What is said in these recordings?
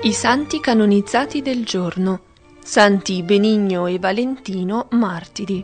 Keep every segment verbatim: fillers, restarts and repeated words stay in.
I santi canonizzati del giorno. Santi Benigno e Valentino, martiri.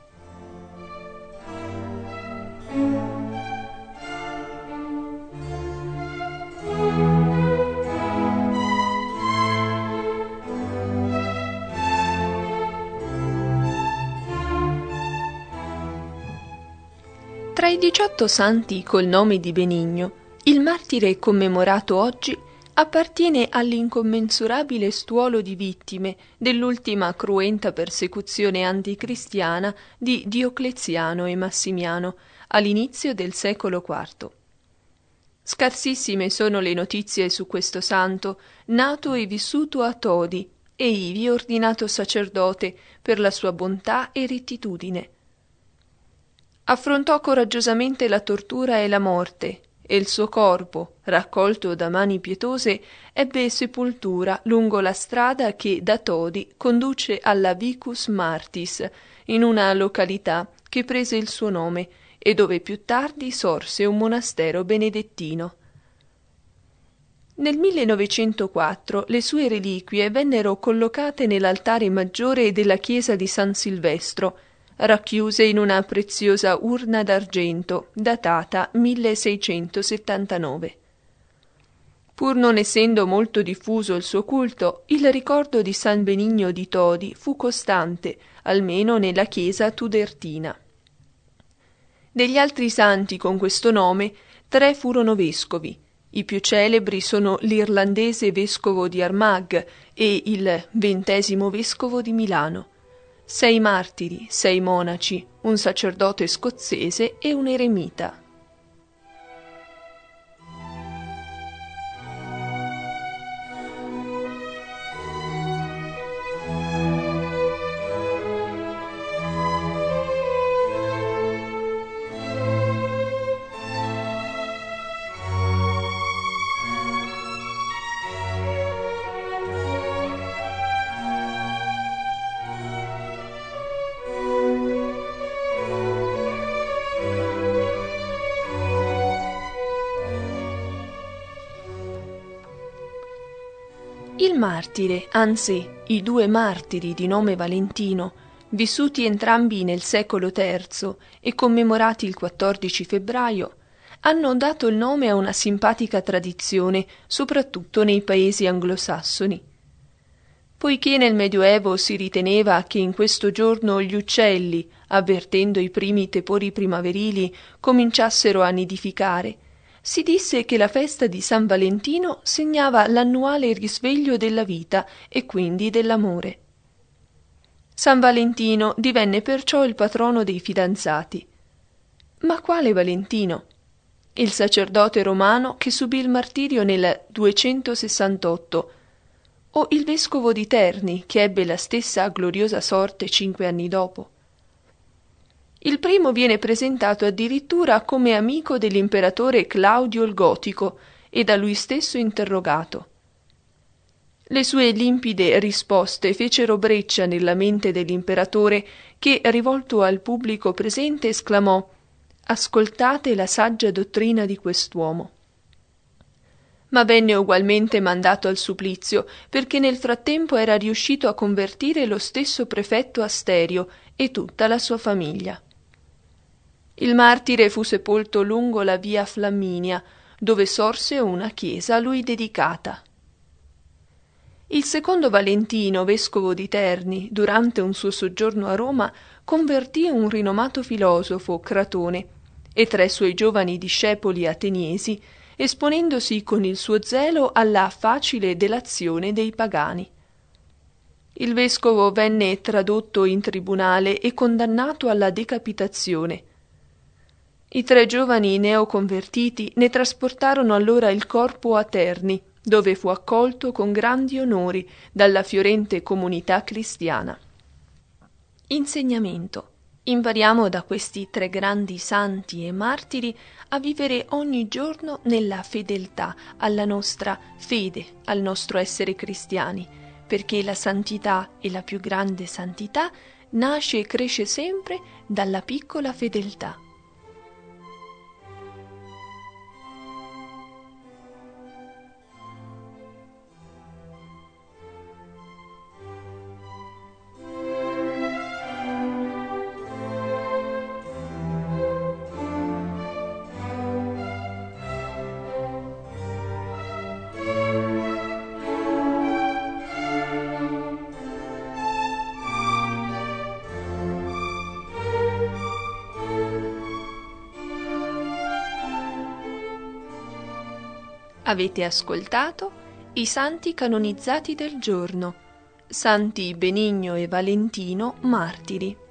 Tra i diciotto santi col nome di Benigno, il martire commemorato oggi appartiene all'incommensurabile stuolo di vittime dell'ultima cruenta persecuzione anticristiana di Diocleziano e Massimiano all'inizio del secolo quarto. Scarsissime sono le notizie su questo santo, nato e vissuto a Todi e ivi ordinato sacerdote per la sua bontà e rettitudine. Affrontò coraggiosamente la tortura e la morte, e il suo corpo, raccolto da mani pietose, ebbe sepoltura lungo la strada che da Todi conduce alla Vicus Martis, in una località che prese il suo nome e dove più tardi sorse un monastero benedettino. Nel millenovecentoquattro le sue reliquie vennero collocate nell'altare maggiore della chiesa di San Silvestro, racchiuse in una preziosa urna d'argento datata milleseicentosettantanove. Pur non essendo molto diffuso il suo culto, il ricordo di San Benigno di Todi fu costante, almeno nella chiesa tudertina. Degli altri santi con questo nome, tre furono vescovi. I più celebri sono l'irlandese vescovo di Armagh e il ventesimo vescovo di Milano. Sei martiri, sei monaci, un sacerdote scozzese e un eremita. Il martire, anzi i due martiri di nome Valentino, vissuti entrambi nel secolo terzo e commemorati il quattordici febbraio, hanno dato il nome a una simpatica tradizione, soprattutto nei paesi anglosassoni. Poiché nel Medioevo si riteneva che in questo giorno gli uccelli, avvertendo i primi tepori primaverili, cominciassero a nidificare, si disse che la festa di San Valentino segnava l'annuale risveglio della vita e quindi dell'amore. San Valentino divenne perciò il patrono dei fidanzati. Ma quale Valentino? Il sacerdote romano che subì il martirio nel duecentosessantotto, o il vescovo di Terni che ebbe la stessa gloriosa sorte cinque anni dopo? Il primo viene presentato addirittura come amico dell'imperatore Claudio il Gotico e da lui stesso interrogato. Le sue limpide risposte fecero breccia nella mente dell'imperatore che, rivolto al pubblico presente, esclamò: «Ascoltate la saggia dottrina di quest'uomo». Ma venne ugualmente mandato al supplizio, perché nel frattempo era riuscito a convertire lo stesso prefetto Asterio e tutta la sua famiglia. Il martire fu sepolto lungo la via Flaminia, dove sorse una chiesa a lui dedicata. Il secondo Valentino, vescovo di Terni, durante un suo soggiorno a Roma, convertì un rinomato filosofo, Cratone, e tre suoi giovani discepoli ateniesi, esponendosi con il suo zelo alla facile delazione dei pagani. Il vescovo venne tradotto in tribunale e condannato alla decapitazione. I tre giovani neoconvertiti ne trasportarono allora il corpo a Terni, dove fu accolto con grandi onori dalla fiorente comunità cristiana. Insegnamento. Impariamo da questi tre grandi santi e martiri a vivere ogni giorno nella fedeltà alla nostra fede, al nostro essere cristiani, perché la santità e la più grande santità nasce e cresce sempre dalla piccola fedeltà. Avete ascoltato i santi canonizzati del giorno, Santi Benigno e Valentino, martiri.